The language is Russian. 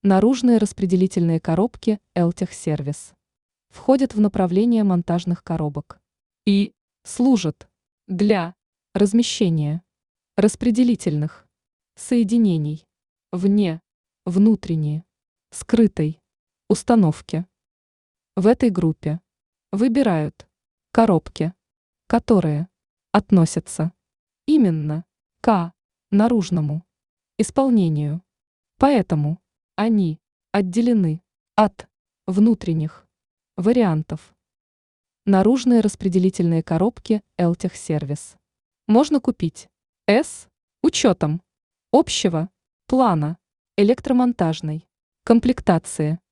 Наружные распределительные коробки LTEC-сервис входят в направление монтажных коробок и служат для размещения распределительных соединений вне внутренней скрытой установки. В этой группе выбирают коробки, которые относятся именно к наружному исполнению, поэтому они отделены от внутренних вариантов. Наружные распределительные коробки LTEC-сервис можно купить с учетом общего плана электромонтажной комплектации